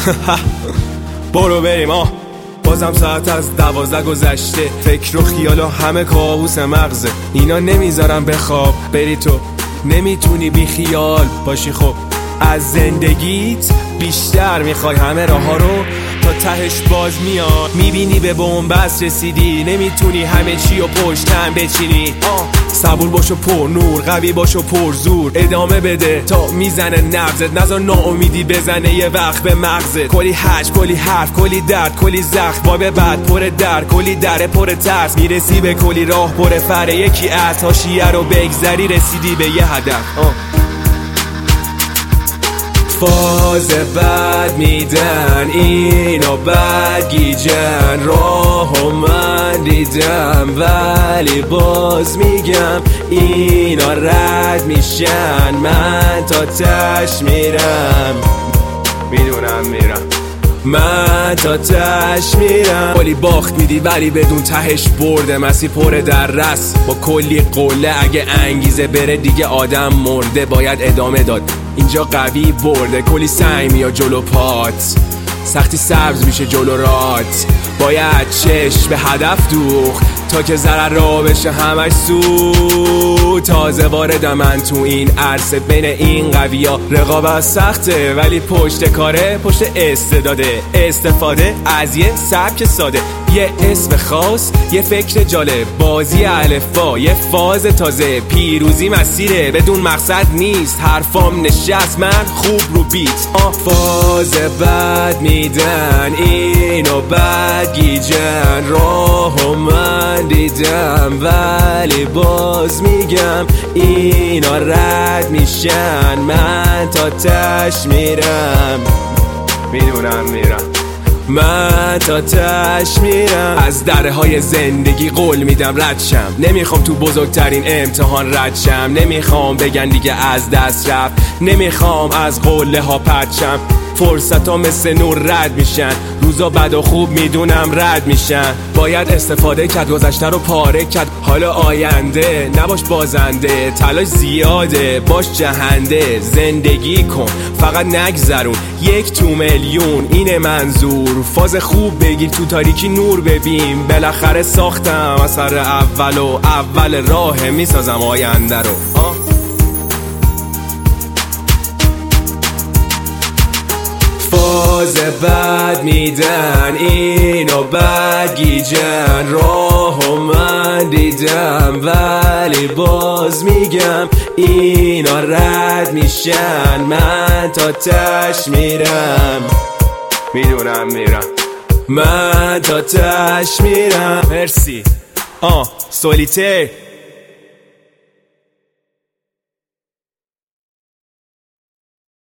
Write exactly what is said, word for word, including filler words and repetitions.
برو بریم آه بازم ساعت از دوازده گذشته، فکر و خیال و همه کابوس مغزه. اینا نمیذارم بخواب بری تو، نمیتونی بی خیال باشی. خب از زندگیت بیشتر میخوای همه راه ها رو تا تهش باز میاد، میبینی به بنبست رسیدی، نمیتونی همه چی و پشتم بچینی. آه صبور باش و پر نور، قوی باش و پر زور، ادامه بده تا میزنه نبضت، نذار ناامیدی بزنه یه وقت به مغزت. کلی حج، کلی حرف، کلی درد، کلی زخم، باب بعد پر در، کلی در پر ترس، میرسی به کلی راه پر فره. یکی از حاشیه رو بگذری رسیدی به یه هدف. آه فاز بد میدن اینا بد گیجن، راهو من دیدم ولی باز میگم اینا رد میشن، من تا تش میرم، میدونم میرم، من تا تش میرم. کلی باخت میدی ولی بدون تهش برده، مسیر پر در رس با کلی قله، اگه انگیزه بره دیگه آدم مرده، باید ادامه داد اینجا قوی برده. کلی سعی میاد جلو پات، سختی سبز میشه جلو رات، باید چشم به هدف دوخت تا که ضرر را بشه همش سو. تازه واردم من تو این عرصه، بین این قوی ها رقابت سخته ولی پشت کاره، پشت استعداده، استفاده از یه سبک ساده، یه اسم خاص، یه فکر جالب، بازی الفبا، یه فاز تازه، پیروزی مسیره بدون مقصد نیست، حرفام نشست من خوب رو بیت. آه فاز بد میدن اینو بد گیجن، راهو من دیدم ولی باز میگم اینا رد میشن، من تا تش میرم، میدونم میرم، من تا تش میرم. از دره های زندگی قول میدم رد شم، نمیخوام تو بزرگترین امتحان رد شم، نمیخوام بگن دیگه از دست رفت، نمیخوام از قله ها پرد شم. فرصت ها مثل نور رد میشن، روزا بد و خوب میدونم رد میشن، باید استفاده کرد، گذشته رو پاره کرد، حالا آینده نباش بازنده، تلاش زیاده باش جهنده، زندگی کن فقط نگذرون، یک تو میلیون اینه منظور، فاز خوب بگیر تو تاریکی نور ببین، بالاخره ساختم اثر اول و اول راه میسازم آینده رو. آه فاز بد میدن اینو بد گیجن، راهو من دیدم ولی باز میگم اینا رد میشن، من تا تش میرم، میدونم میرم، من تا تش میرم. مرسی آه سولیته